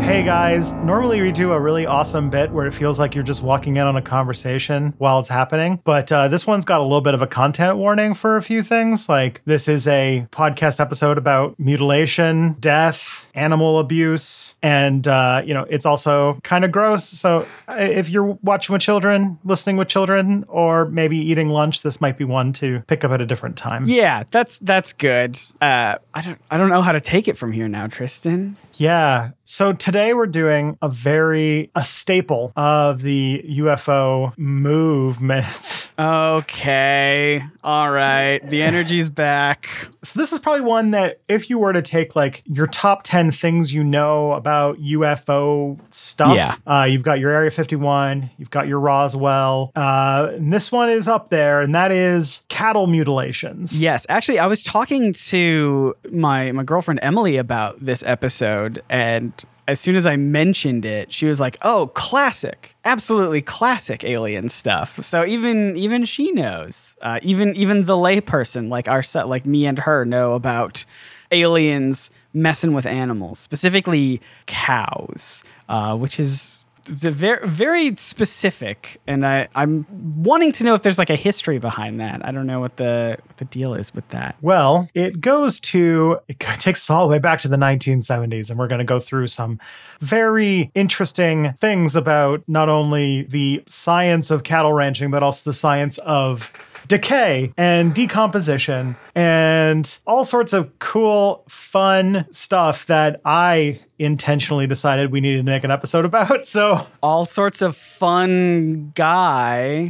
Hey guys, normally we do a really awesome bit where it feels like you're just walking in on a conversation while it's happening, but this one's got a little bit of a content warning for a few things. Like, this is a podcast episode about mutilation, death, animal abuse, and it's also kind of gross. So if you're watching with children, listening with children, or maybe eating lunch, this might be one to pick up at a different time. Yeah, that's good. I don't know how to take it from here now, Tristan. Yeah. So today we're doing a staple of the UFO movement. Okay. All right. The energy's back. So this is probably one that if you were to take like your top 10 things you know about UFO stuff, you've got your Area 51, you've got your Roswell, and this one is up there, and that is cattle mutilations. Yes. Actually, I was talking to my girlfriend Emily about this episode, and as soon as I mentioned it, she was like, "Oh, classic, absolutely classic alien stuff." So even she knows, even the layperson like me and her know about aliens messing with animals, specifically cows, which is very, very specific. And I'm wanting to know if there's like a history behind that. I don't know what the deal is with that. Well, it takes us all the way back to the 1970s, and we're going to go through some very interesting things about not only the science of cattle ranching, but also the science of decay and decomposition and all sorts of cool, fun stuff that I intentionally decided we needed to make an episode about. So all sorts of fun guy.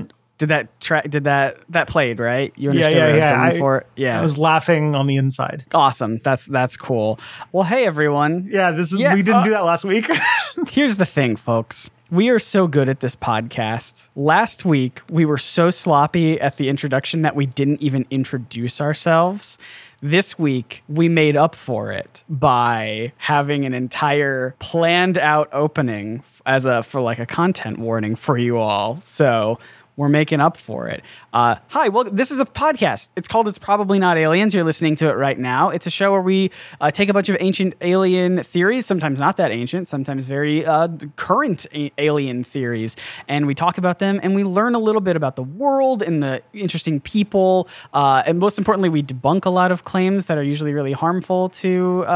That played, right? You understood what I was going for? Yeah. I was laughing on the inside. Awesome. That's cool. Well, hey everyone. Yeah, we didn't do that last week. Here's the thing, folks. We are so good at this podcast. Last week, we were so sloppy at the introduction that we didn't even introduce ourselves. This week, we made up for it by having an entire planned out opening for a content warning for you all. So we're making up for it. Hi, well, this is a podcast. It's called It's Probably Not Aliens. You're listening to it right now. It's a show where we take a bunch of ancient alien theories, sometimes not that ancient, sometimes very current alien theories, and we talk about them, and we learn a little bit about the world and the interesting people, and most importantly, we debunk a lot of claims that are usually really harmful to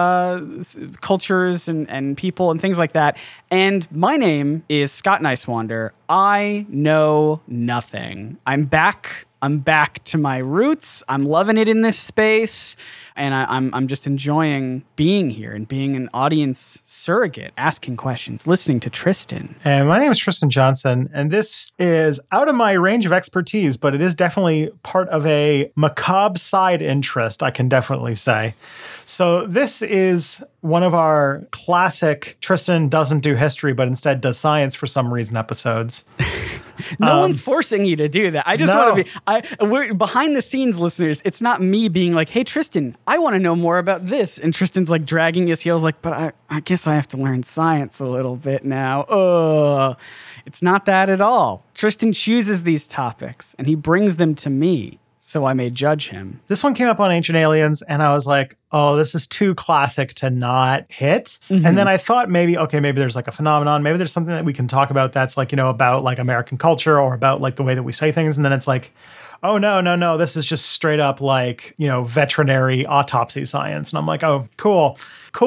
cultures and people and things like that. And my name is Scott Nicewander. I know nothing. I'm back to my roots. I'm loving it in this space. And I'm just enjoying being here and being an audience surrogate, asking questions, listening to Tristan. And my name is Tristan Johnson, and this is out of my range of expertise, but it is definitely part of a macabre side interest, I can definitely say. So this is one of our classic Tristan doesn't do history, but instead does science for some reason episodes. No one's forcing you to do that. I just want to be, we're behind the scenes listeners. It's not me being like, "Hey, Tristan, I want to know more about this." And Tristan's like dragging his heels like, "But I guess I have to learn science a little bit now." It's not that at all. Tristan chooses these topics and he brings them to me, so I may judge him. This one came up on Ancient Aliens, and I was like, oh, this is too classic to not hit. Mm-hmm. And then I thought maybe there's like a phenomenon. Maybe there's something that we can talk about that's like, about like American culture or about like the way that we say things. And then it's like, oh, no. This is just straight up like, veterinary autopsy science. And I'm like, oh, cool.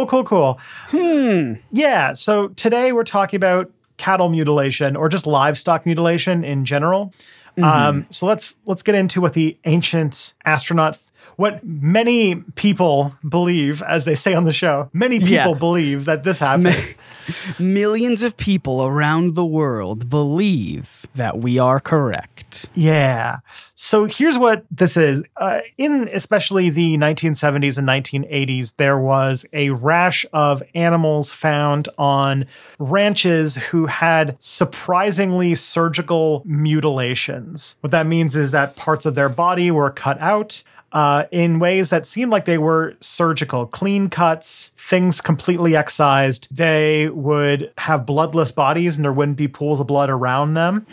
Yeah. So today we're talking about cattle mutilation or just livestock mutilation in general. Mm-hmm. So let's get into what the ancient astronauts, what many people believe, as they say on the show, many people believe that this happened. Millions of people around the world believe that we are correct. Yeah. So here's what this is. In especially the 1970s and 1980s, there was a rash of animals found on ranches who had surprisingly surgical mutilations. What that means is that parts of their body were cut out. in ways that seemed like they were surgical, clean cuts, things completely excised. They would have bloodless bodies and there wouldn't be pools of blood around them.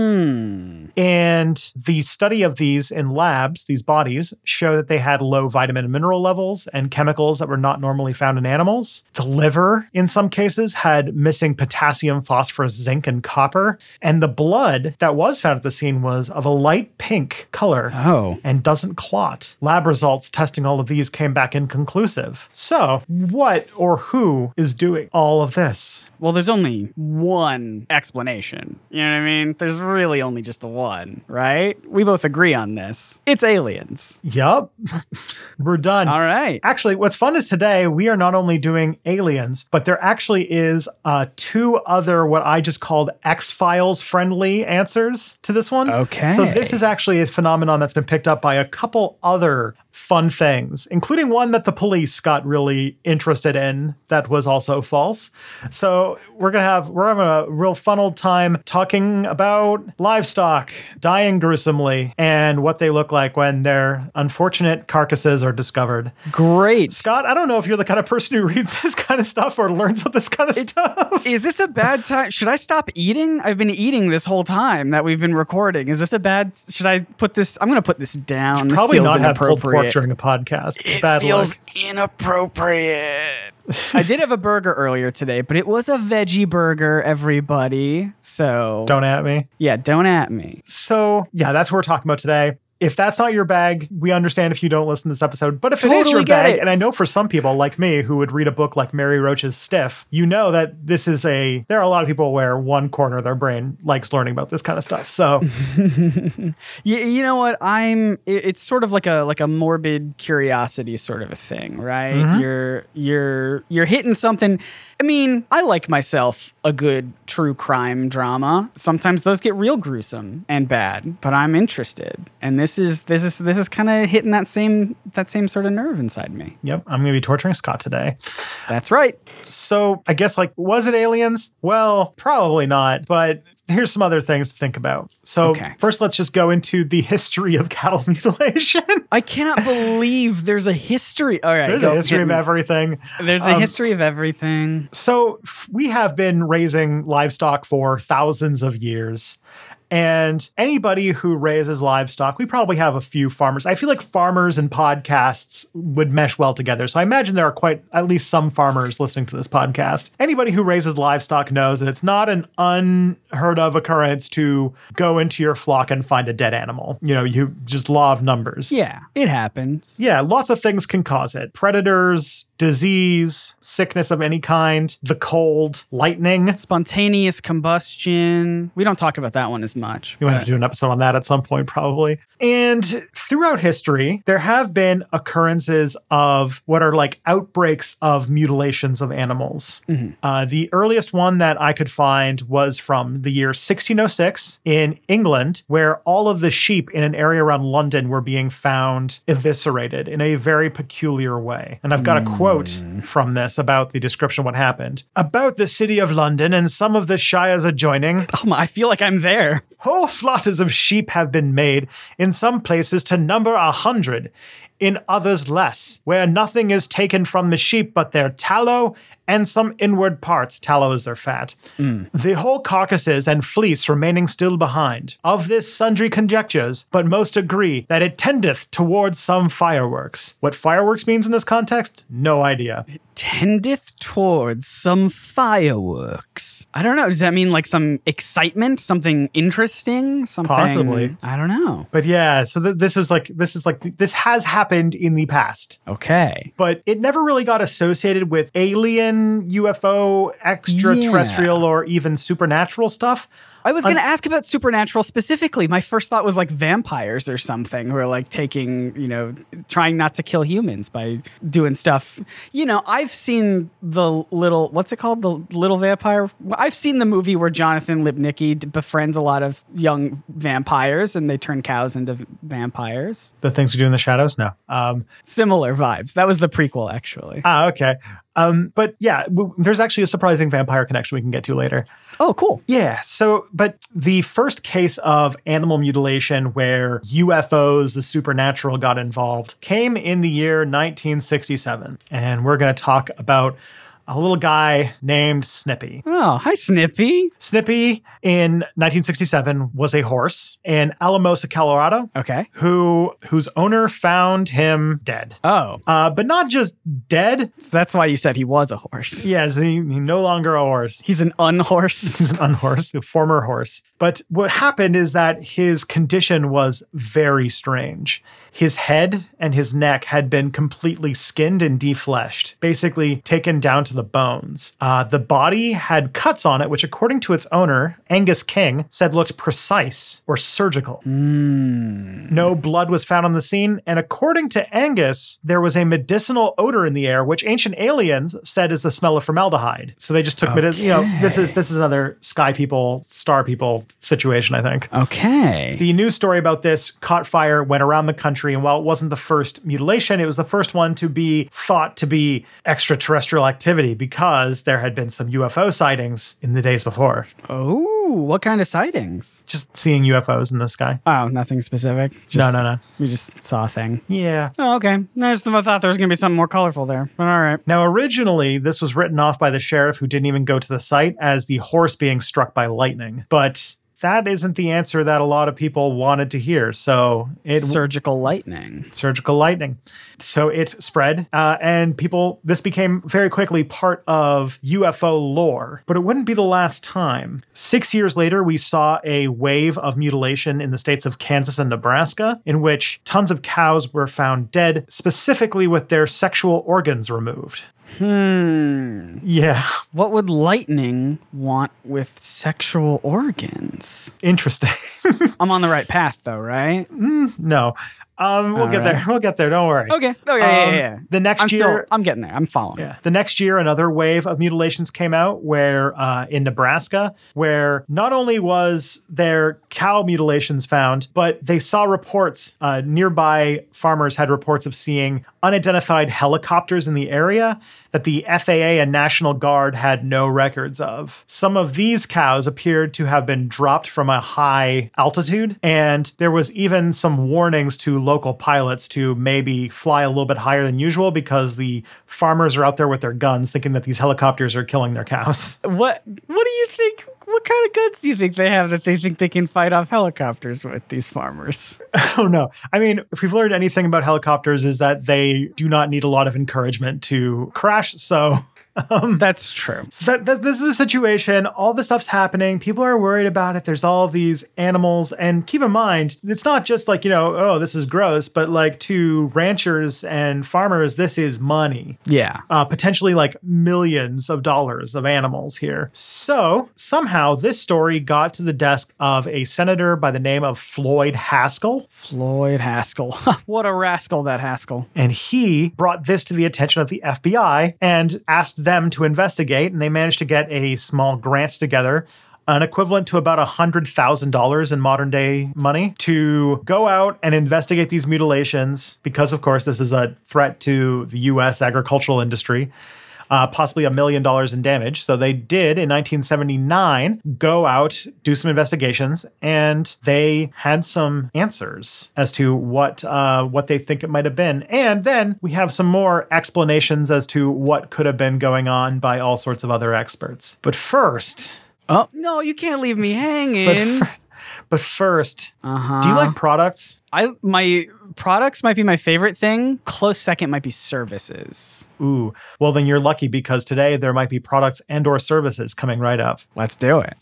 And the study of these in labs, these bodies, show that they had low vitamin and mineral levels and chemicals that were not normally found in animals. The liver, in some cases, had missing potassium, phosphorus, zinc, and copper. And the blood that was found at the scene was of a light pink color and doesn't clot. Lab results testing all of these came back inconclusive. So, what or who is doing all of this? Well, there's only one explanation. You know what I mean? There's really only just the one, right? We both agree on this. It's aliens. Yup. We're done. All right. Actually, what's fun is today we are not only doing aliens, but there actually is 2 other what I just called X-Files friendly answers to this one. Okay. So this is actually a phenomenon that's been picked up by a couple other fun things, including one that the police got really interested in that was also false. So we're having a real fun old time talking about livestock dying gruesomely and what they look like when their unfortunate carcasses are discovered. Great. Scott, I don't know if you're the kind of person who reads this kind of stuff or learns about this kind of stuff. Is this a bad time? Should I stop eating? I've been eating this whole time that we've been recording. Is this a bad... Should I put this... I'm going to put this down. This Probably feels not have pulled pork inappropriate. during a podcast. It's It bad feels luck. inappropriate. I did have a burger earlier today, but it was a veggie burger, everybody. So Don't at me. yeah, don't at me. So, yeah, that's what we're talking about today. If that's not your bag, we understand if you don't listen to this episode. But if it is Totally your get bag, it. and I know for some people like me who would read a book like Mary Roach's Stiff, you know that this is there are a lot of people where one corner of their brain likes learning about this kind of stuff. So You know what? It's sort of like a morbid curiosity sort of a thing, right? Mm-hmm. You're hitting something. I mean, I like myself a good true crime drama. Sometimes those get real gruesome and bad, but I'm interested. And this is kind of hitting that same sort of nerve inside me. yep, I'm going to be torturing Scott today. That's right. So I guess was it aliens? Well, probably not, but here's some other things to think about. So First, let's just go into the history of cattle mutilation. I cannot believe there's a history. All right. There's a history of everything. There's a history of everything. So we have been raising livestock for thousands of years. And anybody who raises livestock, we probably have a few farmers. I feel like farmers and podcasts would mesh well together. So I imagine there are at least some farmers listening to this podcast. Anybody who raises livestock knows that it's not an unheard of occurrence to go into your flock and find a dead animal. You just law of numbers. Yeah, it happens. Yeah, lots of things can cause it. Predators, disease, sickness of any kind, the cold, lightning. Spontaneous combustion. We don't talk about that one as much. You might have to do an episode on that at some point, probably. And throughout history, there have been occurrences of what are like outbreaks of mutilations of animals. Mm-hmm. The earliest one that I could find was from the year 1606 in England, where all of the sheep in an area around London were being found eviscerated in a very peculiar way. And I've got a quote from this about the description of what happened. About the city of London and some of the shires adjoining, Oh my, I feel like I'm there. whole slaughters of sheep have been made, in some places to number 100, in others less, where nothing is taken from the sheep but their tallow and some inward parts. Tallow is their fat. The whole carcasses and fleece remaining still behind. Of this sundry conjectures, but most agree that it tendeth towards some fireworks. What fireworks means in this context? No idea. Tendeth towards some fireworks. I don't know. Does that mean like some excitement? Something interesting? Something? Possibly. I don't know. But yeah, so this has happened in the past. Okay. But it never really got associated with alien, UFO, extraterrestrial, or even supernatural stuff. I was going to ask about supernatural specifically. My first thought was like vampires or something who are like taking, trying not to kill humans by doing stuff. I've seen what's it called? The Little Vampire. I've seen the movie where Jonathan Lipnicki befriends a lot of young vampires and they turn cows into vampires. The Things We Do in the Shadows? No. Similar vibes. That was the prequel, actually. Okay. But yeah, there's actually a surprising vampire connection we can get to later. Oh, cool. Yeah. So, but the first case of animal mutilation where UFOs, the supernatural, got involved came in the year 1967. And we're going to talk about a little guy named Snippy. Oh, hi, Snippy. Snippy in 1967 was a horse in Alamosa, Colorado. Okay. Whose owner found him dead. Oh. But not just dead. So that's why you said he was a horse. Yes, he no longer a horse. He's an unhorse. He's an unhorse, a former horse. But what happened is that his condition was very strange. His head and his neck had been completely skinned and defleshed, basically taken down to the bones. The body had cuts on it, which according to its owner, Angus King, said looked precise or surgical. No blood was found on the scene, and according to Angus, there was a medicinal odor in the air, which ancient aliens said is the smell of formaldehyde. So they just took this is another sky people, star people situation, I think. Okay. The news story about this caught fire, went around the country, and while it wasn't the first mutilation, it was the first one to be thought to be extraterrestrial activity because there had been some UFO sightings in the days before. Oh, what kind of sightings? Just seeing UFOs in the sky. Oh, nothing specific? No. We just saw a thing. Yeah. Oh, okay. I just thought there was going to be something more colorful there, but all right. Now, originally, this was written off by the sheriff who didn't even go to the site as the horse being struck by lightning. But that isn't the answer that a lot of people wanted to hear. So surgical lightning. Surgical lightning. So it spread, and this became very quickly part of UFO lore. But it wouldn't be the last time. 6 years later, we saw a wave of mutilation in the states of Kansas and Nebraska, in which tons of cows were found dead, specifically with their sexual organs removed. Yeah. What would lightning want with sexual organs? Interesting. I'm on the right path, though, right? No. We'll get there. We'll get there. Don't worry. Okay. Yeah. The next year, I'm getting there. I'm following. Yeah. The next year, another wave of mutilations came out where in Nebraska, where not only was there cow mutilations found, but they saw reports. Nearby farmers had reports of seeing unidentified helicopters in the area that the FAA and National Guard had no records of. Some of these cows appeared to have been dropped from a high altitude, and there was even some warnings to local pilots to maybe fly a little bit higher than usual because the farmers are out there with their guns thinking that these helicopters are killing their cows. What do you think? What kind of guns do you think they have that they think they can fight off helicopters with, these farmers? I don't know. I mean, if we've learned anything about helicopters is that they do not need a lot of encouragement to crash. So that's true. So this is the situation. All this stuff's happening. People are worried about it. There's all these animals. And keep in mind, it's not just like, oh, this is gross, but like to ranchers and farmers, this is money. Yeah. Potentially like millions of dollars of animals here. So somehow this story got to the desk of a senator by the name of Floyd Haskell. Floyd Haskell. What a rascal, that Haskell. And he brought this to the attention of the FBI and asked them to investigate, and they managed to get a small grant together, an equivalent to about $100,000 in modern day money, to go out and investigate these mutilations because, of course, this is a threat to the U.S. agricultural industry. Possibly $1 million in damage. So they did in 1979 go out, do some investigations, and they had some answers as to what they think it might have been. And then we have some more explanations as to what could have been going on by all sorts of other experts. But first... Oh, no, you can't leave me hanging. But first, do you like products? My products might be my favorite thing. Close second might be services. Ooh, well then you're lucky because today there might be products and or services coming right up. Let's do it.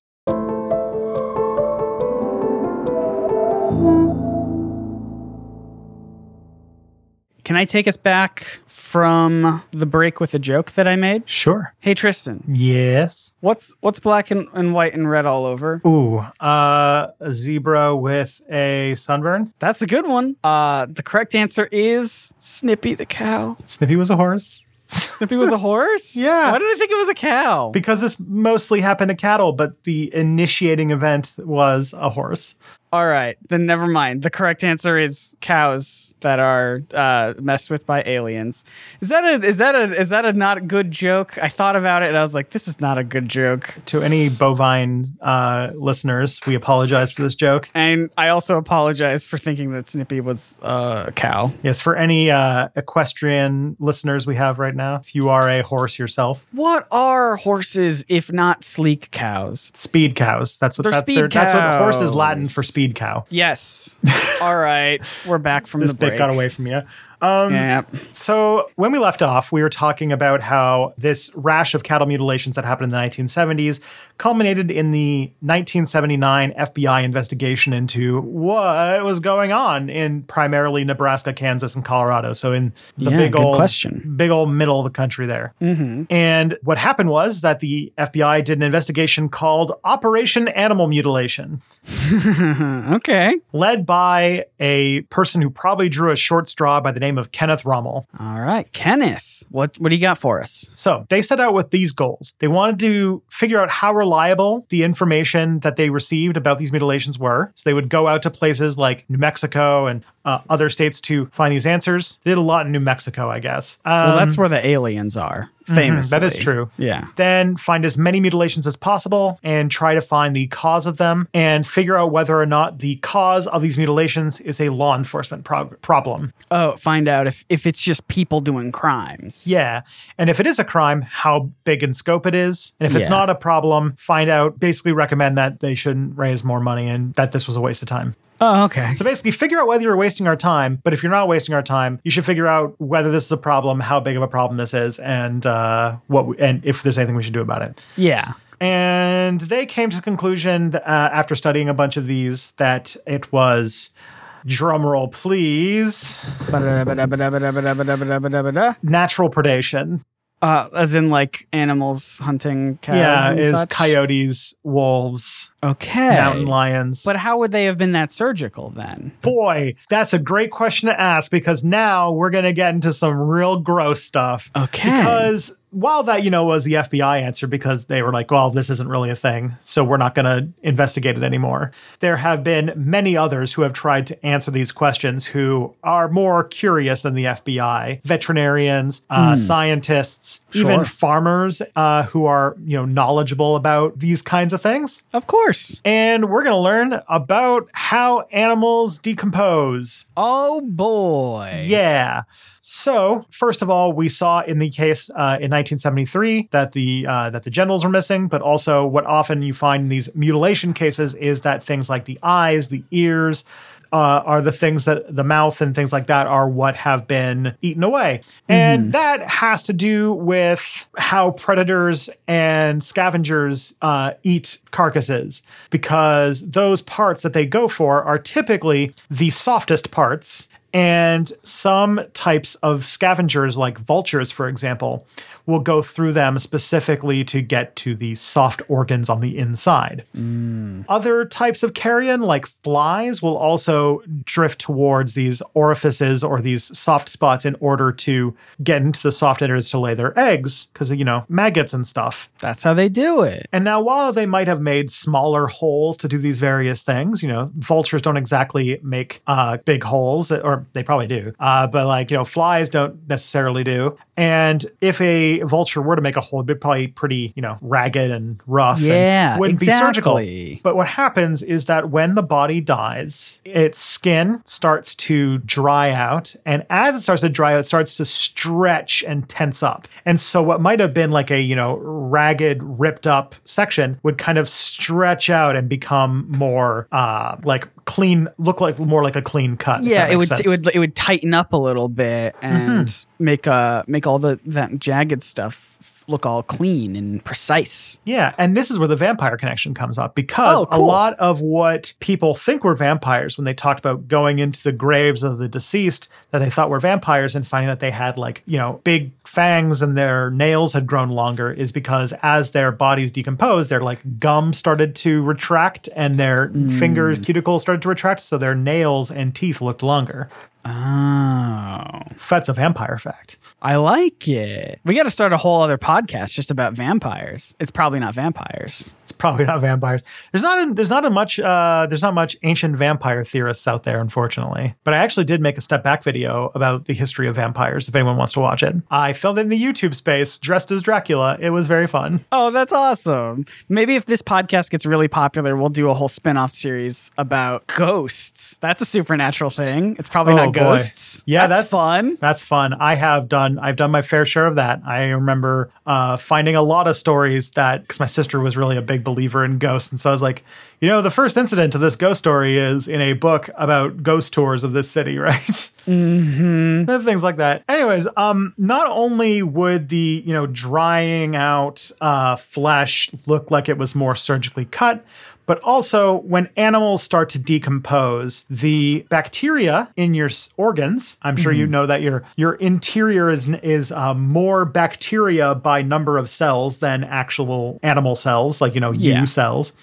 Can I take us back from the break with a joke that I made? Sure. Hey, Tristan. Yes? What's black and white and red all over? Ooh, a zebra with a sunburn. That's a good one. The correct answer is Snippy the cow. Snippy was a horse. Snippy was a horse? Yeah. Why did I think it was a cow? Because this mostly happened to cattle, but the initiating event was a horse. All right, then never mind. The correct answer is cows that are messed with by aliens. Is that a not good joke? I thought about it and I was like, this is not a good joke. To any bovine listeners, we apologize for this joke. And I also apologize for thinking that Snippy was a cow. Yes, for any equestrian listeners we have right now, if you are a horse yourself. What are horses if not sleek cows? Speed cows. That's what that's what horse is Latin for speed cow. Yes. All right. We're back from This the break. bit got away from you. Yeah. So when we left off, we were talking about how this rash of cattle mutilations that happened in the 1970s culminated in the 1979 FBI investigation into what was going on in primarily Nebraska, Kansas, and Colorado. So in the big old middle of the country there. Mm-hmm. And what happened was that the FBI did an investigation called Operation Animal Mutilation. Okay. Led by a person who probably drew a short straw by the name of Kenneth Rommel. All right. Kenneth, what do you got for us? So they set out with these goals. They wanted to figure out how reliable the information that they received about these mutilations were. So they would go out to places like New Mexico and other states to find these answers. They did a lot in New Mexico, I guess. Well, that's where the aliens are, famously. That is true. Yeah. Then find as many mutilations as possible and try to find the cause of them and figure out whether or not the cause of these mutilations is a law enforcement problem. Oh, find out if it's just people doing crimes. Yeah. And if it is a crime, how big in scope it is. And if it's not a problem, find out, basically recommend that they shouldn't raise more money and that this was a waste of time. Oh, okay. So basically figure out whether you're wasting our time, but if you're not wasting our time, you should figure out whether this is a problem, how big of a problem this is, and and if there's anything we should do about it. Yeah. And they came to the conclusion that, after studying a bunch of these, that it was, drumroll please, natural predation. As in like animals hunting cows. Yeah, and is such? Coyotes, wolves, Okay. mountain lions. But how would they have been that surgical then? Boy, that's a great question to ask, because now we're going to get into some real gross stuff. Okay. Because while that, was the FBI answer, because they were like, well, this isn't really a thing, so we're not going to investigate it anymore. There have been many others who have tried to answer these questions who are more curious than the FBI. Veterinarians, scientists, even farmers who are, knowledgeable about these kinds of things. Of course. And we're going to learn about how animals decompose. Oh, boy. Yeah. So, first of all, we saw in the case in 1973 that the genitals were missing, but also what often you find in these mutilation cases is that things like the eyes, the ears, are the things that the mouth and things like that are what have been eaten away. And that has to do with how predators and scavengers eat carcasses, because those parts that they go for are typically the softest parts. And some types of scavengers, like vultures, for example, will go through them specifically to get to the soft organs on the inside. Other types of carrion, like flies, will also drift towards these orifices or these soft spots in order to get into the soft areas to lay their eggs, because, maggots and stuff. That's how they do it. And now, while they might have made smaller holes to do these various things, vultures don't exactly make big holes, or they probably do. But flies don't necessarily do. And if a vulture were to make a hole, it'd be probably pretty, ragged and rough. Yeah, and wouldn't be exactly. surgical. But what happens is that when the body dies, its skin starts to dry out. And as it starts to dry out, it starts to stretch and tense up. And so what might have been like a, ragged, ripped up section would kind of stretch out and become more like clean, look like more like a clean cut. Yeah, it would tighten up a little bit and make all that jagged stuff look all clean and precise. Yeah, and this is where the vampire connection comes up, because a lot of what people think were vampires when they talked about going into the graves of the deceased that they thought were vampires and finding that they had big fangs and their nails had grown longer is because as their bodies decomposed, their gum started to retract and their finger cuticles started to retract, so their nails and teeth looked longer. Oh. That's a vampire fact. I like it. We got to start a whole other podcast just about vampires. It's probably not vampires. It's probably not vampires. There's not much ancient vampire theorists out there, unfortunately. But I actually did make a step back video about the history of vampires. If anyone wants to watch it, I filmed it in the YouTube space dressed as Dracula. It was very fun. Oh, that's awesome. Maybe if this podcast gets really popular, we'll do a whole spin-off series about ghosts. That's a supernatural thing. It's probably not ghosts. Yeah, that's fun. That's fun. I've done my fair share of that. I remember finding a lot of stories because my sister was really a big believer in ghosts. And so I was like, the first incident to this ghost story is in a book about ghost tours of this city, right? Mm-hmm. Things like that. Anyways, not only would the, drying out flesh look like it was more surgically cut, but also when animals start to decompose, the bacteria in your organs, I'm sure you know that your interior is more bacteria by number of cells than actual animal cells, like, you cells.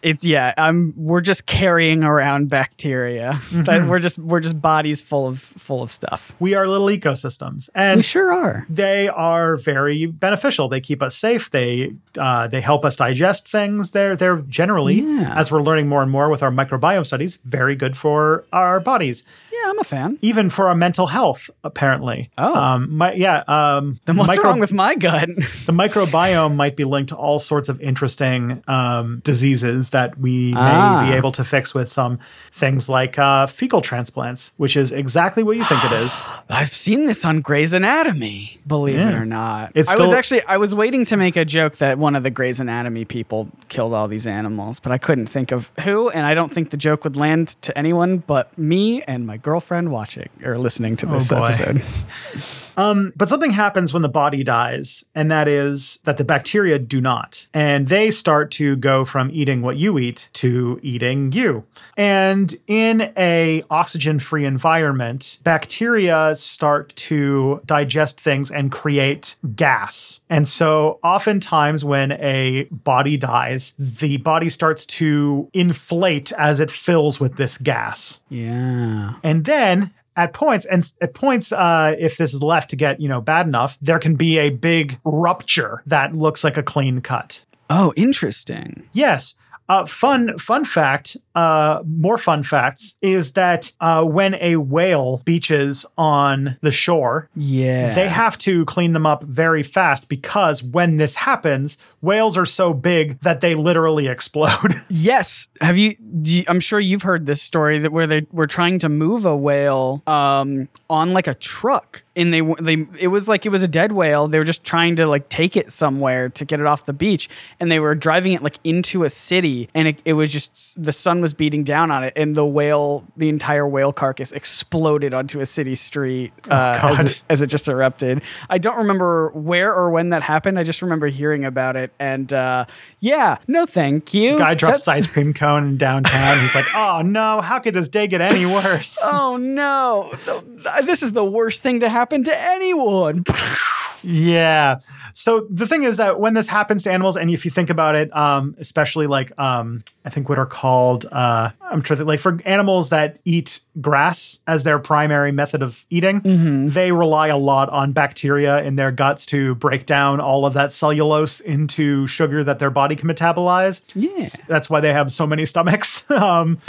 We're just carrying around bacteria. That we're just bodies full of stuff. We are little ecosystems. And we sure are. They are very beneficial. They keep us safe. They help us digest things. They're generally, as we're learning more and more with our microbiome studies, very good for our bodies. Yeah, I'm a fan. Even for our mental health, apparently. Oh. Then what's wrong with my gut? The microbiome might be linked to all sorts of interesting diseases that we may be able to fix with some things like fecal transplants, which is exactly what you think it is. I've seen this on Grey's Anatomy, believe it or not. I was waiting to make a joke that one of the Grey's Anatomy people killed all these animals, but I couldn't think of who, and I don't think the joke would land to anyone but me and my girlfriend watching or listening to this episode. But something happens when the body dies, and that is that the bacteria do not. And they start to go from eating what you eat to eating you. And in a oxygen-free environment, bacteria start to digest things and create gas. And so oftentimes when a body dies, the body starts to inflate as it fills with this gas. Yeah. And then at points, if this is left to get, bad enough, there can be a big rupture that looks like a clean cut. Oh, interesting. Yes. Fun fact, more fun facts is that when a whale beaches on the shore, they have to clean them up very fast because when this happens, whales are so big that they literally explode. Yes. I'm sure you've heard this story where they were trying to move a whale on like a truck. And it was a dead whale. They were just trying to like take it somewhere to get it off the beach. And they were driving it like into a city. And it was just, the sun was beating down on it. And the entire whale carcass exploded onto a city street as it just erupted. I don't remember where or when that happened. I just remember hearing about it. And no thank you. Guy drops his ice cream cone in downtown. He's like, oh no, how could this day get any worse? Oh no, this is the worst thing to happen to anyone. Yeah. So the thing is that when this happens to animals, and if you think about it, especially like I think what are called I'm trying to think, like for animals that eat grass as their primary method of eating, they rely a lot on bacteria in their guts to break down all of that cellulose into sugar that their body can metabolize. Yeah. That's why they have so many stomachs. And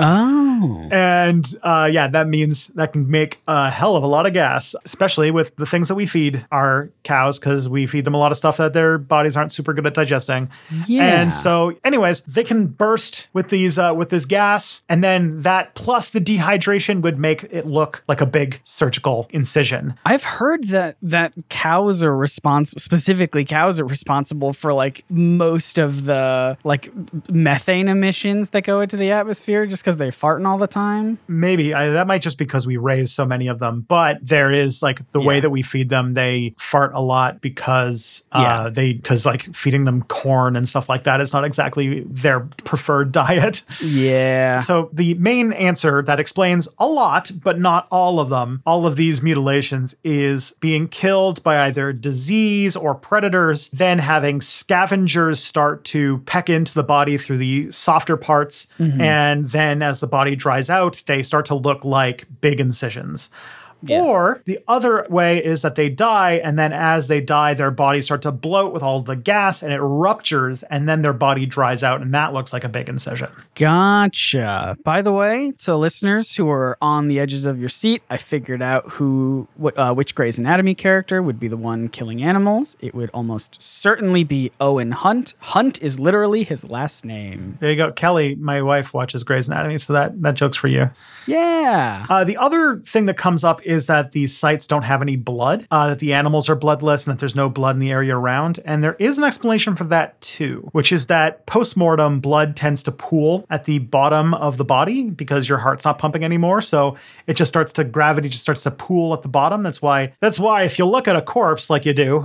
that means that can make a hell of a lot of gas, especially with the things that we feed our cows, because we feed them a lot of stuff that their bodies aren't super good at digesting. Yeah. And so anyways, they can burst with this gas, and then that plus the dehydration would make it look like a big surgical incision. I've heard that cows are responsible for like most of the like methane emissions that go into the atmosphere just because they're farting all the time. Maybe that might just because we raise so many of them, but there is like the way that we feed them, they fart a lot because like feeding them corn and stuff like that is not exactly their preferred diet. Yeah. So the main answer that explains a lot, but not all of them, all of these mutilations, is being killed by either disease or predators, then having scavengers start to peck into the body through the softer parts. And then as the body dries out, they start to look like big incisions. Yeah. Or the other way is that they die, and then as they die, their bodies start to bloat with all the gas, and it ruptures, and then their body dries out, and that looks like a big incision. Gotcha. By the way, so listeners who are on the edges of your seat, I figured out which Grey's Anatomy character would be the one killing animals. It would almost certainly be Owen Hunt. Hunt is literally his last name. There you go. Kelly, my wife, watches Grey's Anatomy, so that joke's for you. Yeah. The other thing that comes up is that these sites don't have any blood, that the animals are bloodless, and that there's no blood in the area around. And there is an explanation for that too, which is that post-mortem blood tends to pool at the bottom of the body because your heart's not pumping anymore. So gravity just starts to pool at the bottom. That's why if you look at a corpse like you do.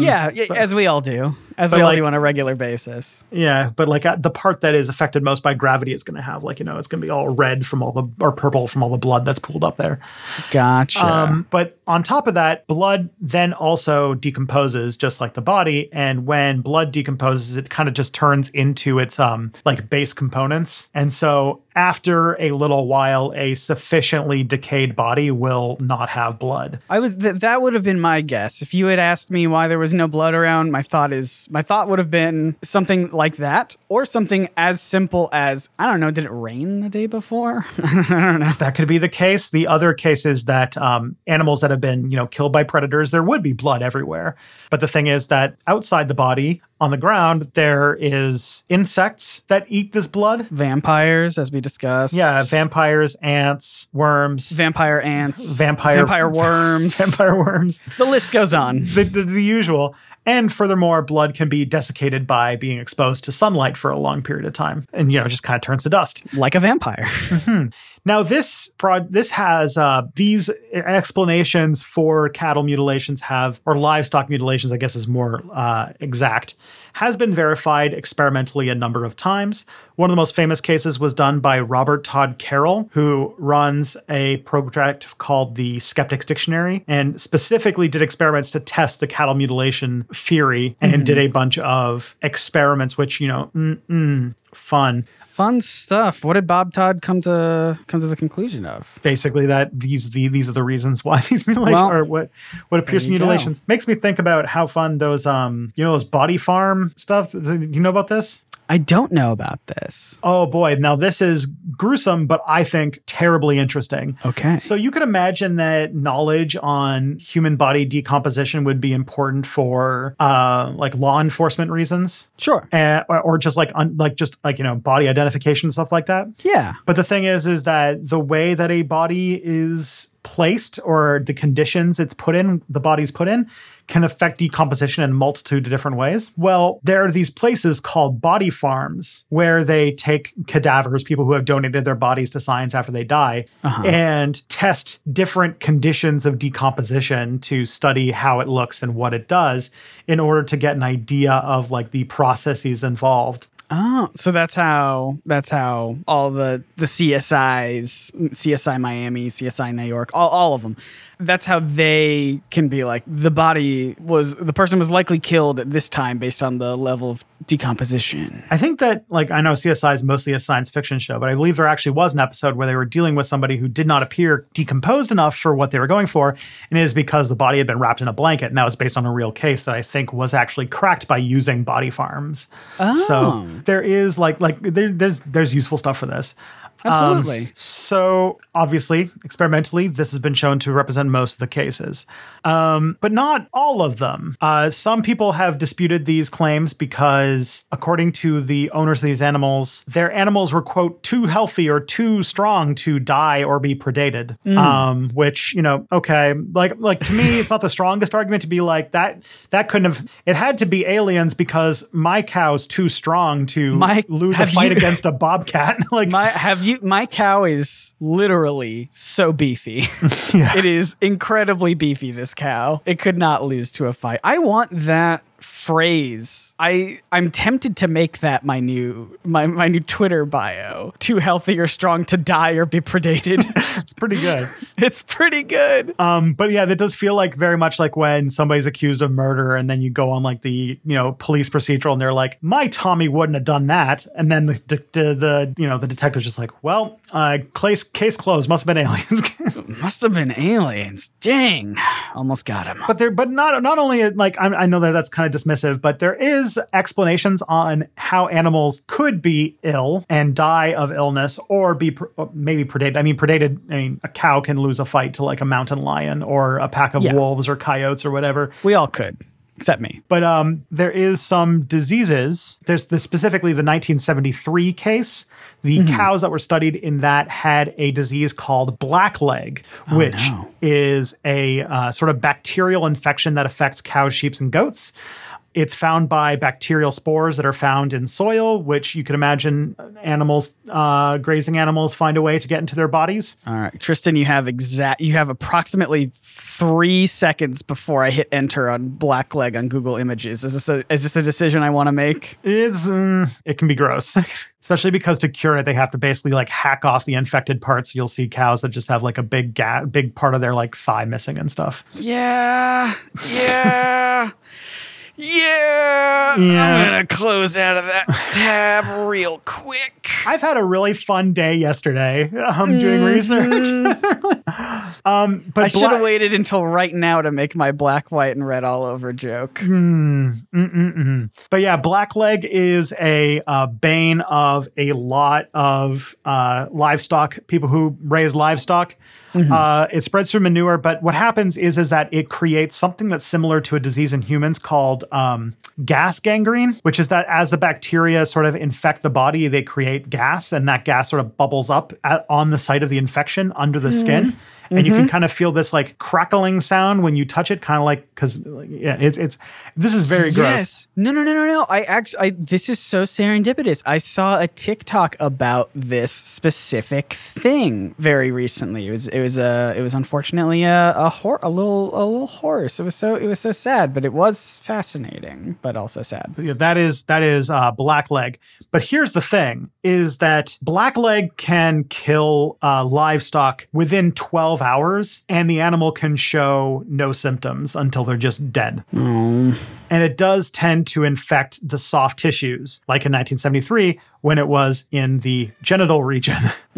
As we all do. As we all do on a regular basis. Yeah, but like the part that is affected most by gravity is going to have it's going to be all red or purple from all the blood that's pooled up there. Gotcha. But on top of that, blood then also decomposes just like the body. And when blood decomposes, it kind of just turns into its base components. And so after a little while, a sufficiently decayed body will not have blood. That would have been my guess. If you had asked me why there was no blood around, my thought would have been something like that, or something as simple as, I don't know, did it rain the day before? I don't know. That could be the case. The other case is that animals that have been, killed by predators, there would be blood everywhere. But the thing is that outside the body, on the ground, there is insects that eat this blood. Vampires, as we discussed. Yeah, vampires, ants, worms. Vampire ants. Vampire worms. Vampire worms. The list goes on. The usual. And furthermore, blood can be desiccated by being exposed to sunlight for a long period of time and, just kind of turns to dust. Like a vampire. Mm-hmm. Now, this has these explanations for cattle mutilations or livestock mutilations, I guess is more exact, has been verified experimentally a number of times. One of the most famous cases was done by Robert Todd Carroll, who runs a project called the Skeptics Dictionary, and specifically did experiments to test the cattle mutilation theory and did a bunch of experiments, which, fun. Fun stuff. What did Bob Todd come to the conclusion of? Basically, that these are the reasons why these mutilations or what appears mutilations. Go. Makes me think about how fun those those body farm stuff. You know about this? I don't know about this. Oh boy. Now this is gruesome, but I think terribly interesting. Okay. So you could imagine that knowledge on human body decomposition would be important for law enforcement reasons. Sure. Or just body identification, stuff like that. Yeah. But the thing is that the way that a body is placed or the conditions the body's put in can affect decomposition in a multitude of different ways. Well, there are these places called body farms where they take cadavers, people who have donated their bodies to science after they die, and test different conditions of decomposition to study how it looks and what it does in order to get an idea of the processes involved. Oh, so that's how all the CSIs, CSI Miami, CSI New York, all of them, that's how they can be like, the person was likely killed at this time based on the level of decomposition. I think that, I know CSI is mostly a science fiction show, but I believe there actually was an episode where they were dealing with somebody who did not appear decomposed enough for what they were going for. And it is because the body had been wrapped in a blanket. And that was based on a real case that I think was actually cracked by using body farms. Oh. So there is there's useful stuff for this. Absolutely. So obviously, experimentally, this has been shown to represent most of the cases, but not all of them. Some people have disputed these claims because, according to the owners of these animals, their animals were, quote, too healthy or too strong to die or be predated. Which, okay, to me, it's not the strongest argument to be like that. That couldn't have. It had to be aliens because my cow's too strong to lose a fight against a bobcat. My cow is literally so beefy. Yeah. It is incredibly beefy, this cow. It could not lose to a fight. I want that phrase. I'm tempted to make that my new Twitter bio. Too healthy or strong to die or be predated. It's pretty good. It's pretty good. But yeah, that does feel like very much like when somebody's accused of murder and then you go on like the, police procedural and they're like, my Tommy wouldn't have done that. And then the detective's just like, well, case closed. Must have been aliens. Must have been aliens. Dang. Almost got him. But not only like, I know that that's kind of dismissive, but there is explanations on how animals could be ill and die of illness or be maybe predated. A cow can lose a fight to like a mountain lion or a pack of wolves or coyotes or whatever. We all could. Except me. But there is some diseases. There's specifically the 1973 case. The cows that were studied in that had a disease called blackleg, which is a sort of bacterial infection that affects cows, sheep, and goats. It's found by bacterial spores that are found in soil, which you can imagine animals, grazing animals, find a way to get into their bodies. All right, Tristan, you have approximately 3 seconds before I hit enter on blackleg on Google Images. Is this a decision I want to make? It can be gross. Especially because to cure it, they have to basically like hack off the infected parts. You'll see cows that just have like a big part of their like thigh missing and stuff. Yeah. I'm gonna close out of that tab real quick. I've had a really fun day yesterday doing research. But I should have waited until right now to make my black, white, and red all over joke. But yeah, blackleg is a bane of a lot of livestock, people who raise livestock. It spreads through manure, but what happens is that it creates something that's similar to a disease in humans called gas gangrene, which is that as the bacteria sort of infect the body, they create gas, and that gas sort of bubbles up on the site of the infection under the skin. And you can kind of feel this like crackling sound when you touch it, kind of like, because this is very gross. Yes. No. This is so serendipitous. I saw a TikTok about this specific thing very recently. It was unfortunately a little horse. It was so sad, but it was fascinating, but also sad. Yeah, that is blackleg. But here's the thing: is that blackleg can kill livestock within 12 hours, and the animal can show no symptoms until they're just dead. And it does tend to infect the soft tissues, like in 1973 when it was in the genital region.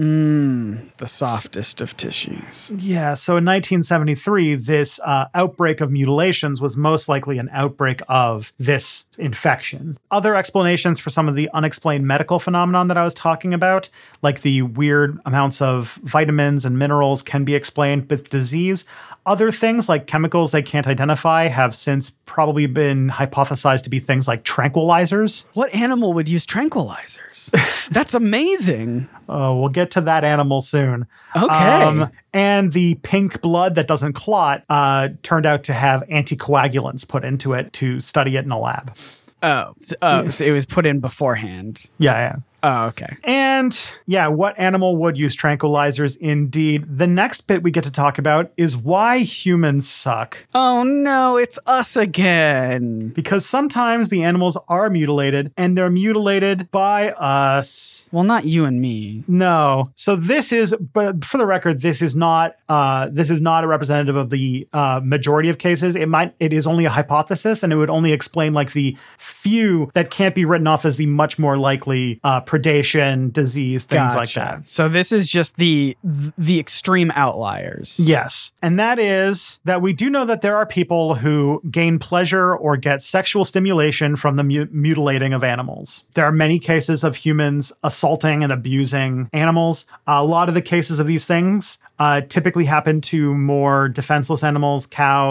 The softest of tissues. Yeah, so in 1973, this outbreak of mutilations was most likely an outbreak of this infection. Other explanations for some of the unexplained medical phenomenon that I was talking about, like the weird amounts of vitamins and minerals, can be explained with disease. Other things like chemicals they can't identify have since probably been hypothesized to be things like tranquilizers. What animal would use tranquilizers? That's amazing. Oh, we'll get to that animal soon. Okay. And the pink blood that doesn't clot turned out to have anticoagulants put into it to study it in a lab. So it was put in beforehand. Yeah. Oh, okay. And yeah, what animal would use tranquilizers? Indeed. The next bit we get to talk about is why humans suck. Oh no, it's us again. Because sometimes the animals are mutilated, and they're mutilated by us. Well, not you and me. No. So but for the record, this is not a representative of the majority of cases. It is only a hypothesis, and it would only explain like the few that can't be written off as the much more likely predation, disease, things like that. So this is just the extreme outliers. Yes. And that is that we do know that there are people who gain pleasure or get sexual stimulation from the mutilating of animals. There are many cases of humans assaulting and abusing animals. A lot of the cases of these things typically happen to more defenseless animals,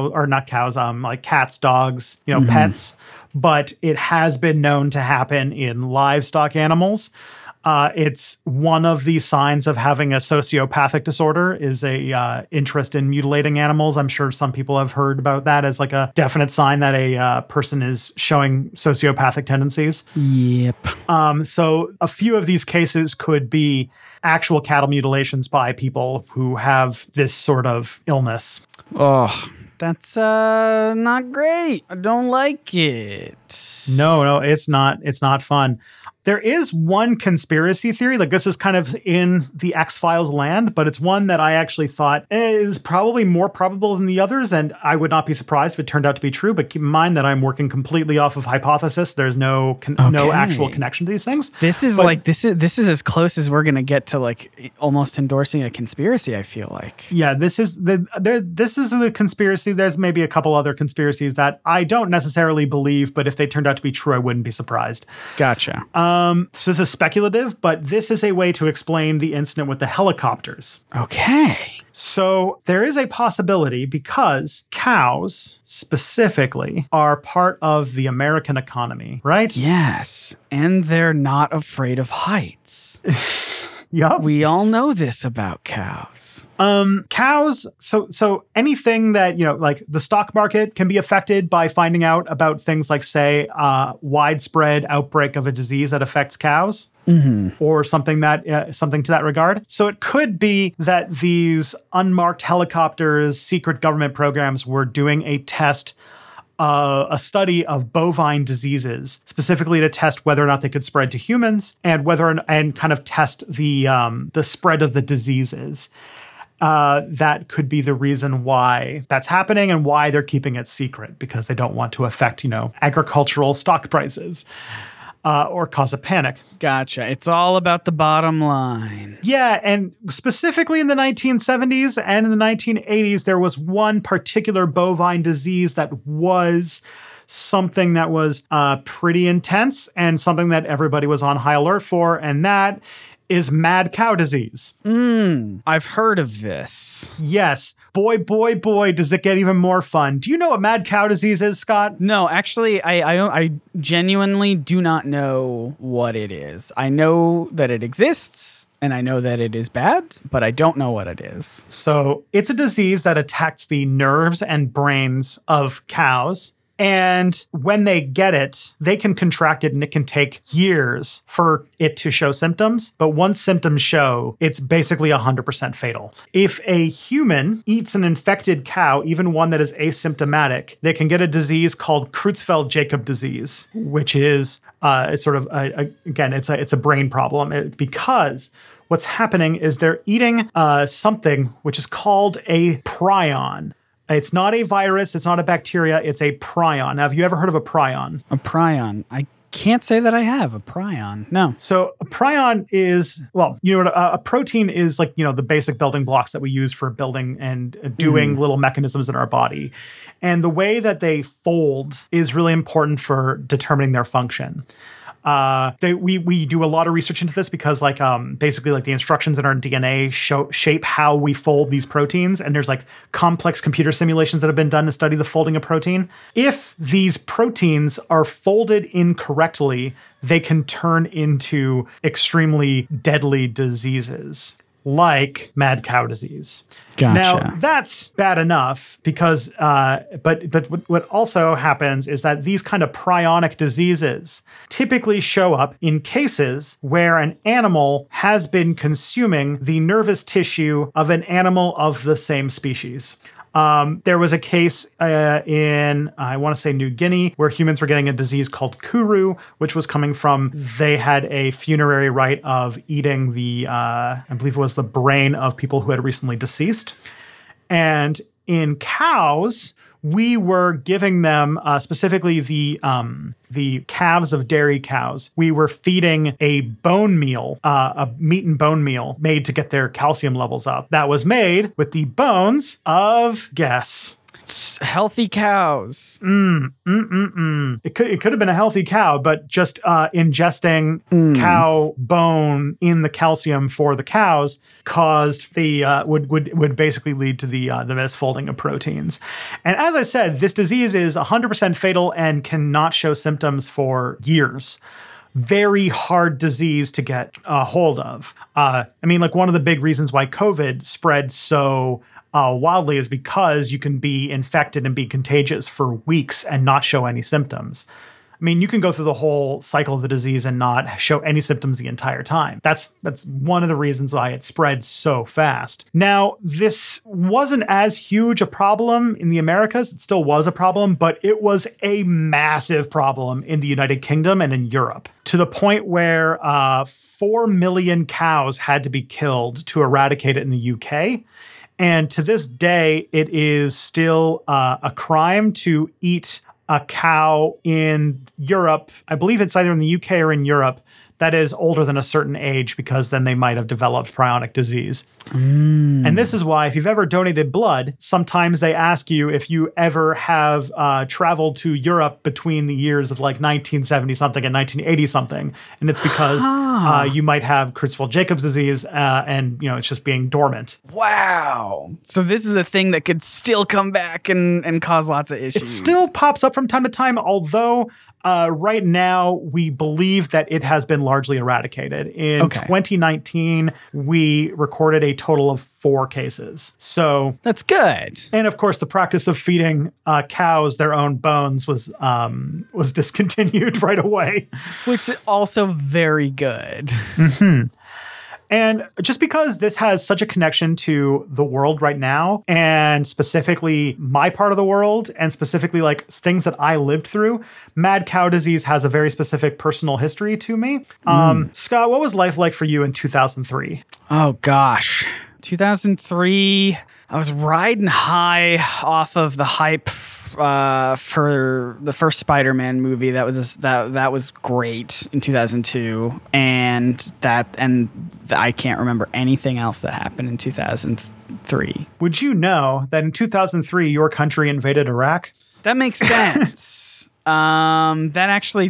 like cats, dogs, pets. But it has been known to happen in livestock animals. It's one of the signs of having a sociopathic disorder is a interest in mutilating animals. I'm sure some people have heard about that as like a definite sign that a person is showing sociopathic tendencies. Yep. So a few of these cases could be actual cattle mutilations by people who have this sort of illness. Oh, That's not great. I don't like it. No, it's not. It's not fun. There is one conspiracy theory, like this is kind of in the X-Files land, but it's one that I actually thought is probably more probable than the others, and I would not be surprised if it turned out to be true, but keep in mind that I'm working completely off of hypothesis. There's no actual connection to these things. This is as close as we're going to get to like almost endorsing a conspiracy, I feel like. Yeah, this is the conspiracy. There's maybe a couple other conspiracies that I don't necessarily believe, but if they turned out to be true, I wouldn't be surprised. Gotcha. So this is speculative, but this is a way to explain the incident with the helicopters. Okay. So there is a possibility because cows specifically are part of the American economy, right? Yes. And they're not afraid of heights. Yup. We all know this about cows. Cows, so anything that, like the stock market can be affected by finding out about things like, say, widespread outbreak of a disease that affects cows. Mm-hmm. Or something to that regard. So it could be that these unmarked helicopters, secret government programs were doing a test, a study of bovine diseases, specifically to test whether or not they could spread to humans and and kind of test the spread of the diseases. That could be the reason why that's happening and why they're keeping it secret, because they don't want to affect, agricultural stock prices. Or cause a panic. Gotcha. It's all about the bottom line. Yeah, and specifically in the 1970s and in the 1980s, there was one particular bovine disease that was something that was pretty intense and something that everybody was on high alert for, and that is mad cow disease. I've heard of this. Yes. Boy, does it get even more fun. Do you know what mad cow disease is, Scott? No, actually, I genuinely do not know what it is. I know that it exists, and I know that it is bad, but I don't know what it is. So it's a disease that attacks the nerves and brains of cows. And when they get it, they can contract it, and it can take years for it to show symptoms. But once symptoms show, it's basically 100% fatal. If a human eats an infected cow, even one that is asymptomatic, they can get a disease called Creutzfeldt-Jakob disease, which is sort of, it's a brain problem because what's happening is they're eating something which is called a prion. It's not a virus. It's not a bacteria. It's a prion. Now, have you ever heard of a prion? A prion. I can't say that I have a prion. No. So a prion is, well, a protein is like, the basic building blocks that we use for building and doing little mechanisms in our body. And the way that they fold is really important for determining their function. We do a lot of research into this because basically the instructions in our DNA shape how we fold these proteins. And there's complex computer simulations that have been done to study the folding of protein. If these proteins are folded incorrectly, they can turn into extremely deadly diseases, like mad cow disease. Gotcha. Now, that's bad enough because, but what also happens is that these kind of prionic diseases typically show up in cases where an animal has been consuming the nervous tissue of an animal of the same species. There was a case in, I want to say, New Guinea, where humans were getting a disease called Kuru, which was coming from, they had a funerary rite of eating I believe it was the brain of people who had recently deceased. And in cows, we were giving them, specifically the calves of dairy cows, we were feeding a bone meal, a meat and bone meal made to get their calcium levels up. That was made with the bones of, guess. Healthy cows. It could have been a healthy cow, but just ingesting cow bone in the calcium for the cows caused the would basically lead to the misfolding of proteins. And as I said, this disease is 100% fatal and cannot show symptoms for years. Very hard disease to get a hold of. One of the big reasons why COVID spread so wildly is because you can be infected and be contagious for weeks and not show any symptoms. I mean, you can go through the whole cycle of the disease and not show any symptoms the entire time. That's one of the reasons why it spread so fast. Now, this wasn't as huge a problem in the Americas. It still was a problem, but it was a massive problem in the United Kingdom and in Europe, to the point where 4 million cows had to be killed to eradicate it in the UK. And to this day, it is still a crime to eat a cow in Europe. I believe it's either in the UK or in Europe that is older than a certain age, because then they might have developed prionic disease. And this is why, if you've ever donated blood, sometimes they ask you if you ever have traveled to Europe between the years of like 1970 something and 1980 something. And it's because you might have Creutzfeldt-Jacobs disease and, it's just being dormant. Wow. So this is a thing that could still come back and cause lots of issues. It still pops up from time to time, although right now we believe that it has been largely eradicated. In 2019, we recorded a total of 4 cases. So that's good. And of course, the practice of feeding cows their own bones was discontinued right away. Which is also very good. Mm-hmm. And just because this has such a connection to the world right now, and specifically my part of the world, and specifically like things that I lived through, mad cow disease has a very specific personal history to me. Scott, what was life like for you in 2003? Oh, gosh. 2003, I was riding high off of the hype for the first Spider-Man movie. That was great in 2002, and I can't remember anything else that happened in 2003. Would you know that in 2003 your country invaded Iraq? That makes sense. That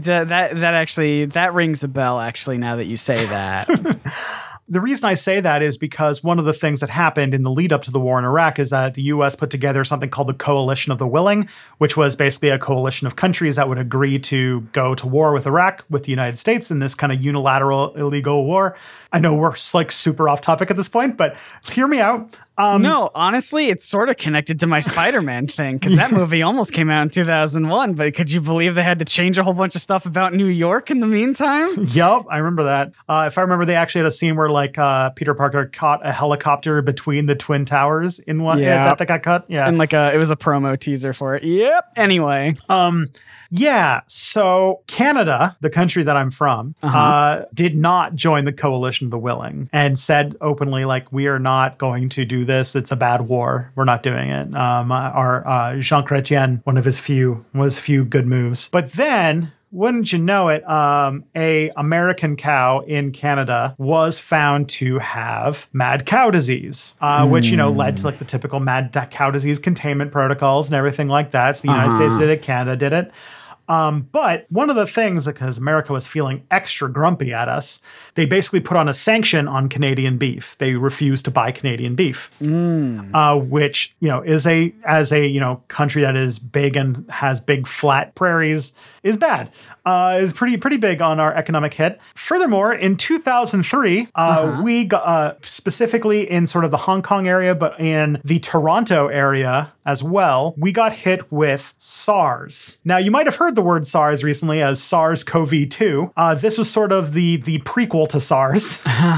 rings a bell. Actually, now that you say that. The reason I say that is because one of the things that happened in the lead up to the war in Iraq is that the U.S. put together something called the Coalition of the Willing, which was basically a coalition of countries that would agree to go to war with Iraq with the United States in this kind of unilateral illegal war. I know we're like super off topic at this point, but hear me out. No, honestly, it's sort of connected to my Spider-Man thing, because that movie almost came out in 2001, but could you believe they had to change a whole bunch of stuff about New York in the meantime? Yep, I remember that. If I remember, they actually had a scene where like Peter Parker caught a helicopter between the Twin Towers in one that got cut. Yeah. And it was a promo teaser for it. Yep. Anyway. Yeah, so Canada, the country that I'm from, did not join the Coalition of the Willing and said openly, like, we are not going to do this. It's a bad war. We're not doing it. Our Jean Chrétien, one of his few good moves. But then, wouldn't you know it, a American cow in Canada was found to have mad cow disease, which, led to like the typical mad cow disease containment protocols and everything like that. So the United States did it, Canada did it. But one of the things, because America was feeling extra grumpy at us, they basically put on a sanction on Canadian beef. They refused to buy Canadian beef, which, is as a country that is big and has big flat prairies is bad. Is pretty big on our economic hit. Furthermore, in 2003, we got specifically in sort of the Hong Kong area, but in the Toronto area as well, we got hit with SARS. Now, you might have heard the word SARS recently as SARS-CoV-2. This was sort of the prequel to SARS.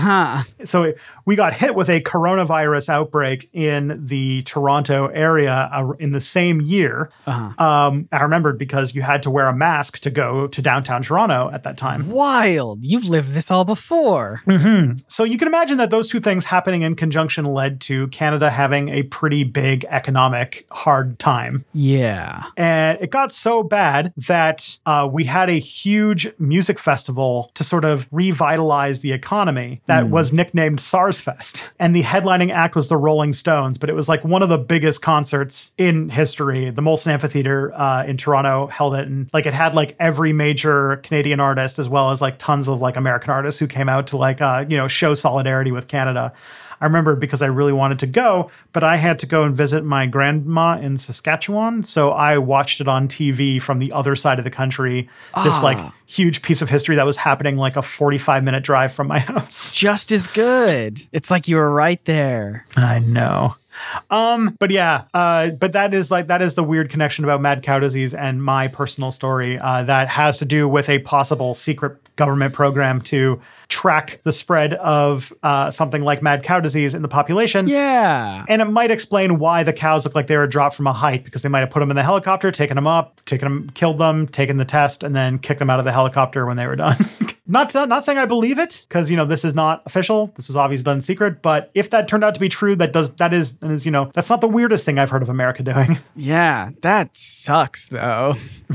So we got hit with a coronavirus outbreak in the Toronto area in the same year. I remembered because you had to wear a mask to go to downtown Toronto at that time. Wild. You've lived this all before. So you can imagine that those two things happening in conjunction led to Canada having a pretty big economic hard time. Yeah. And it got so bad that we had a huge music festival to sort of revitalize the economy that was nicknamed SARS Fest. And the headlining act was the Rolling Stones, but it was like one of the biggest concerts in history. The Molson Amphitheater in Toronto held it, and like it had like every major Canadian artist as well as like tons of like American artists who came out to like show solidarity with Canada. I remember because I really wanted to go, but I had to go and visit my grandma in Saskatchewan. So I watched it on TV from the other side of the country. This like huge piece of history that was happening like a 45-minute drive from my house. Just as good. It's like you were right there. I know. But yeah, but that is the weird connection about mad cow disease and my personal story that has to do with a possible secret government program to track the spread of something like mad cow disease in the population. Yeah. And it might explain why the cows look like they were dropped from a height, because they might have put them in the helicopter, taken them up, killed them, taken the test, and then kicked them out of the helicopter when they were done. Not saying I believe it, because this is not official. This was obviously done in secret. But if that turned out to be true, that's not the weirdest thing I've heard of America doing. Yeah, that sucks though.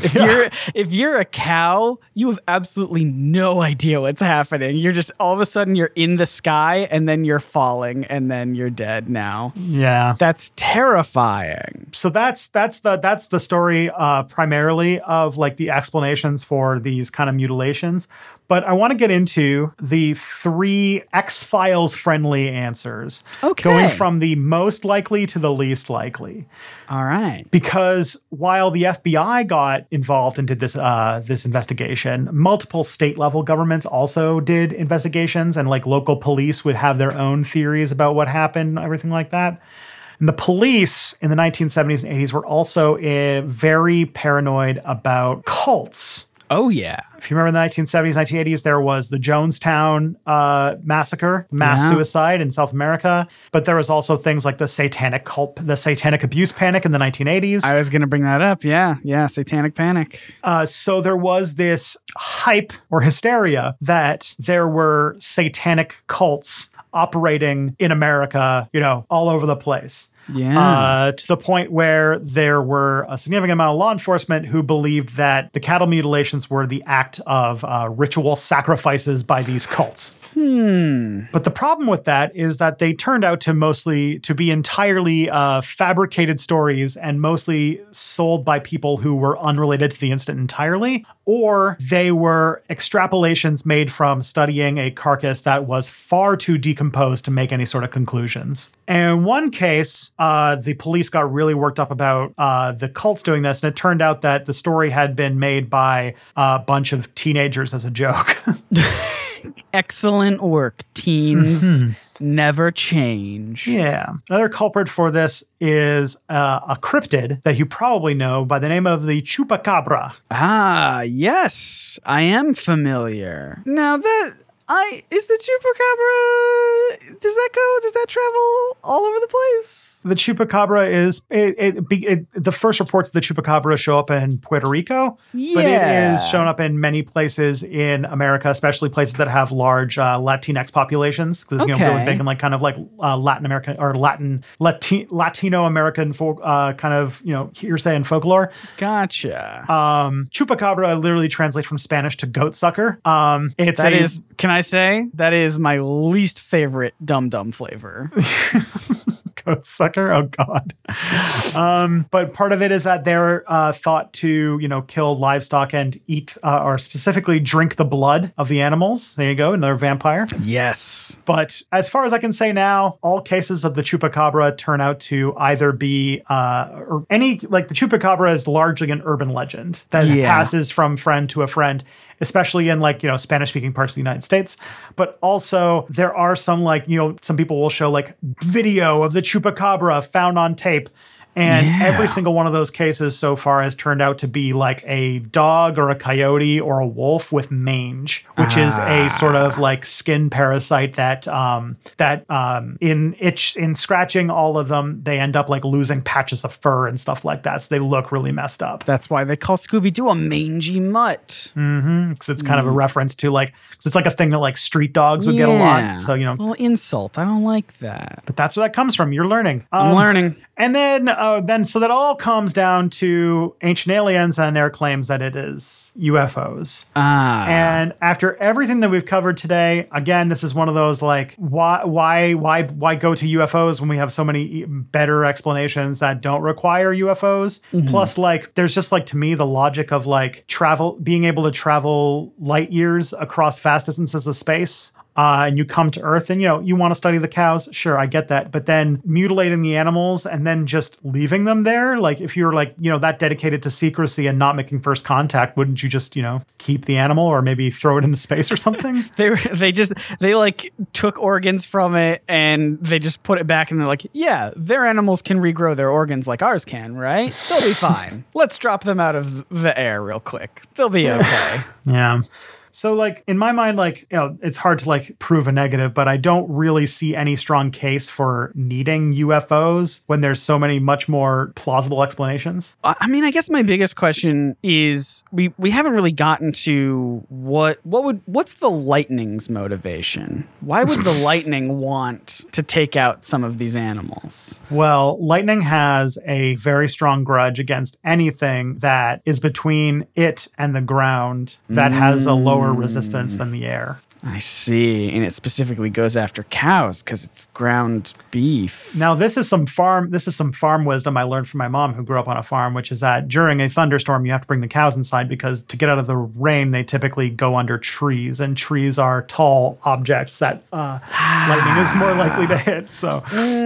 If you're a cow, you have absolutely no idea what's happening. You're just all of a sudden you're in the sky and then you're falling and then you're dead now. Yeah, that's terrifying. So that's the story primarily of like the explanations for these kind of mutilations. But I want to get into the 3 X-Files friendly answers. Okay. Going from the most likely to the least likely. All right. Because while the FBI got involved and did this investigation, multiple state level governments also did investigations, and like local police would have their own theories about what happened, everything like that. And the police in the 1970s and 80s were also very paranoid about cults. Oh, yeah. If you remember in the 1970s, 1980s, there was the Jonestown massacre, mass suicide in South America. But there was also things like the satanic cult, the satanic abuse panic in the 1980s. I was going to bring that up. Yeah. Satanic panic. So there was this hype or hysteria that there were satanic cults operating in America, all over the place. Yeah. To the point where there were a significant amount of law enforcement who believed that the cattle mutilations were the act of ritual sacrifices by these cults. But the problem with that is that they turned out to be entirely fabricated stories and mostly sold by people who were unrelated to the incident entirely, or they were extrapolations made from studying a carcass that was far too decomposed to make any sort of conclusions. And in one case, the police got really worked up about the cults doing this, and it turned out that the story had been made by a bunch of teenagers as a joke. Excellent work, teens. Never change. Yeah. Another culprit for this is a cryptid that you probably know by the name of the chupacabra. Ah, yes. I am familiar. Now is the chupacabra, does that travel all over the place? The chupacabra is, the first reports of the chupacabra show up in Puerto Rico, but it is shown up in many places in America, especially places that have large Latinx populations. Because really big in like kind of like Latin American or Latino American kind of hearsay and folklore. Gotcha. Chupacabra literally translates from Spanish to goat sucker. Can I say that is my least favorite Dum Dum flavor. Goat sucker. Oh God. But part of it is that they're thought to, kill livestock and eat or specifically drink the blood of the animals. There you go. Another vampire. Yes. But as far as I can say now, all cases of the chupacabra turn out to either be the chupacabra is largely an urban legend that passes from friend to a friend, especially in Spanish-speaking parts of the United States. But also there are some some people will show video of the chupacabra found on tape. And every single one of those cases so far has turned out to be like a dog or a coyote or a wolf with mange, which is a sort of like skin parasite that in scratching all of them, they end up like losing patches of fur and stuff like that. So they look really messed up. That's why they call Scooby-Doo a mangy mutt. Because it's kind of a reference to because it's like a thing that like street dogs would get a lot. So, a little insult. I don't like that. But that's where that comes from. You're learning. I'm learning. And then so that all comes down to Ancient Aliens and their claims that it is UFOs. And after everything that we've covered today, again, this is one of those why go to UFOs when we have so many better explanations that don't require UFOs? Mm-hmm. Plus, there's just to me the logic of being able to travel light years across vast distances of space and you come to Earth and, you want to study the cows. Sure, I get that. But then mutilating the animals and then just leaving them there. Like if you're like, that dedicated to secrecy and not making first contact, wouldn't you just, keep the animal or maybe throw it into space or something? They like took organs from it and they just put it back and they're like, yeah, their animals can regrow their organs like ours can, right? They'll be fine. Let's drop them out of the air real quick. They'll be okay. Yeah. So like in my mind, like, it's hard to like prove a negative, but I don't really see any strong case for needing UFOs when there's so many much more plausible explanations. I mean, I guess my biggest question is we haven't really gotten to what's the Lightning's motivation? Why would the Lightning want to take out some of these animals? Well, Lightning has a very strong grudge against anything that is between it and the ground that has a lower resistance than the air. I see. And it specifically goes after cows because it's ground beef. Now, this is some farm wisdom I learned from my mom who grew up on a farm, which is that during a thunderstorm, you have to bring the cows inside because to get out of the rain, they typically go under trees, and trees are tall objects that lightning is more likely to hit. So,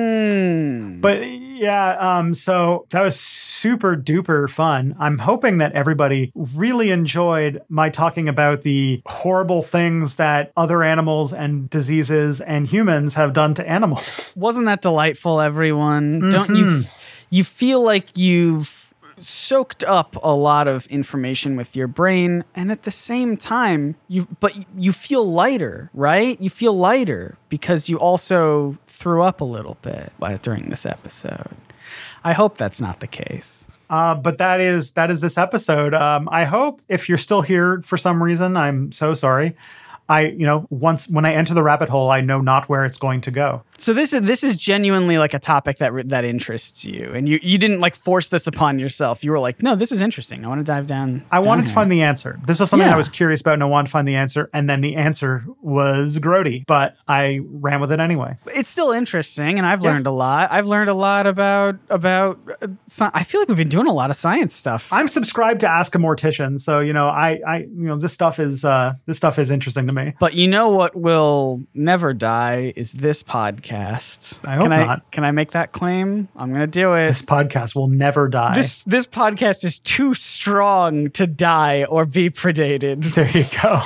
but yeah, so that was super duper fun. I'm hoping that everybody really enjoyed my talking about the horrible things that other animals and diseases and humans have done to animals. Wasn't that delightful, everyone? Mm-hmm. Don't you feel like you've soaked up a lot of information with your brain, and at the same time you feel lighter, right? You feel lighter because you also threw up a little bit during this episode. I hope that's not the case. But that is this episode. I hope if you're still here for some reason, I'm so sorry. Once when I enter the rabbit hole, I know not where it's going to go. So this is genuinely like a topic that interests you, and you didn't like force this upon yourself. You were like, no, this is interesting. I want to dive down. I wanted to find the answer. This was something I was curious about, and I wanted to find the answer. And then the answer was grody, but I ran with it anyway. It's still interesting, and I've learned a lot. I've learned a lot about. I feel like we've been doing a lot of science stuff. I'm subscribed to Ask a Mortician, so this stuff is interesting to me. But you know what will never die is this podcast. I hope not. Can I make that claim? I'm going to do it. This podcast will never die. This podcast is too strong to die or be predated. There you go.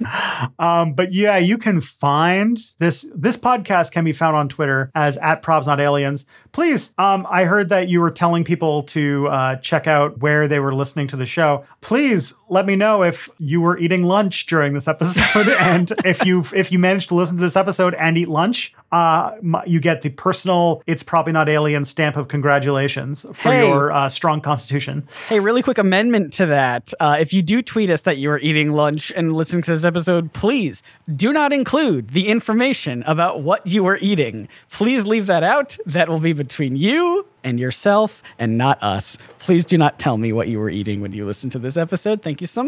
But yeah, you can find this podcast can be found on Twitter as @ProbsNotAliens. Please, I heard that you were telling people to check out where they were listening to the show. Please let me know if you were eating lunch during this episode, and if you managed to listen to this episode and eat lunch, you get the personal "It's Probably Not Alien" stamp of congratulations for your strong constitution. Hey, really quick amendment to that. If you do tweet us that you are eating lunch and listening to this episode, please do not include the information about what you are eating. Please leave that out. That will be between you and yourself and not us. Please do not tell me what you were eating when you listen to this episode. Thank you so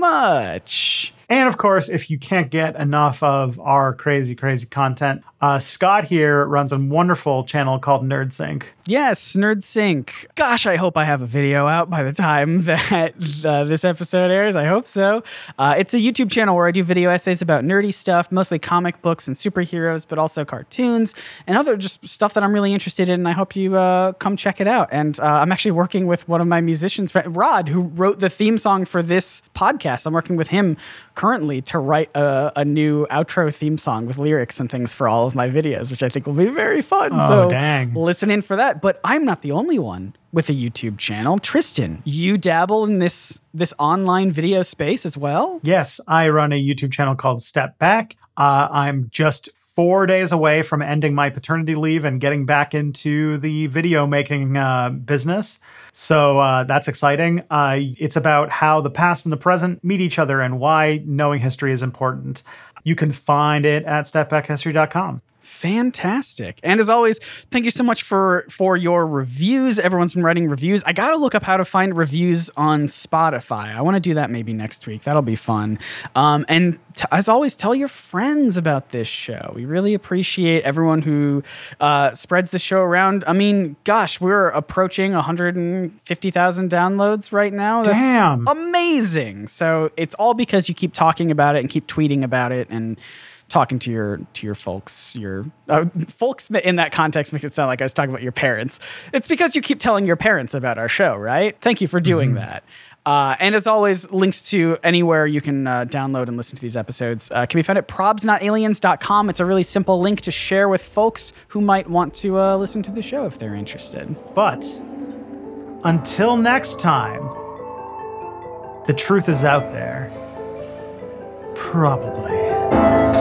much. And of course, if you can't get enough of our crazy, crazy content, Scott here runs a wonderful channel called NerdSync. Yes, NerdSync. Gosh, I hope I have a video out by the time that this episode airs. I hope so. It's a YouTube channel where I do video essays about nerdy stuff, mostly comic books and superheroes, but also cartoons and other just stuff that I'm really interested in. And I hope you come check it out. And I'm actually working with one of my musicians, Rod, who wrote the theme song for this podcast. I'm working with him currently to write a new outro theme song with lyrics and things for all of my videos, which I think will be very fun. Oh, so dang. Listen in for that. But I'm not the only one with a YouTube channel. Tristan, you dabble in this online video space as well? Yes, I run a YouTube channel called Step Back. I'm just 4 days away from ending my paternity leave and getting back into the video making business. So that's exciting. It's about how the past and the present meet each other and why knowing history is important. You can find it at stepbackhistory.com. Fantastic. And as always, thank you so much for your reviews. Everyone's been writing reviews. I got to look up how to find reviews on Spotify. I want to do that maybe next week. That'll be fun. And as always, tell your friends about this show. We really appreciate everyone who spreads the show around. I mean, gosh, we're approaching 150,000 downloads right now. That's Damn. Amazing. So it's all because you keep talking about it and keep tweeting about it and talking to your folks. Your folks in that context make it sound like I was talking about your parents. It's because you keep telling your parents about our show, right? Thank you for doing that. And as always, links to anywhere you can download and listen to these episodes can be found at probsnotaliens.com. It's a really simple link to share with folks who might want to listen to the show if they're interested. But until next time, the truth is out there. Probably.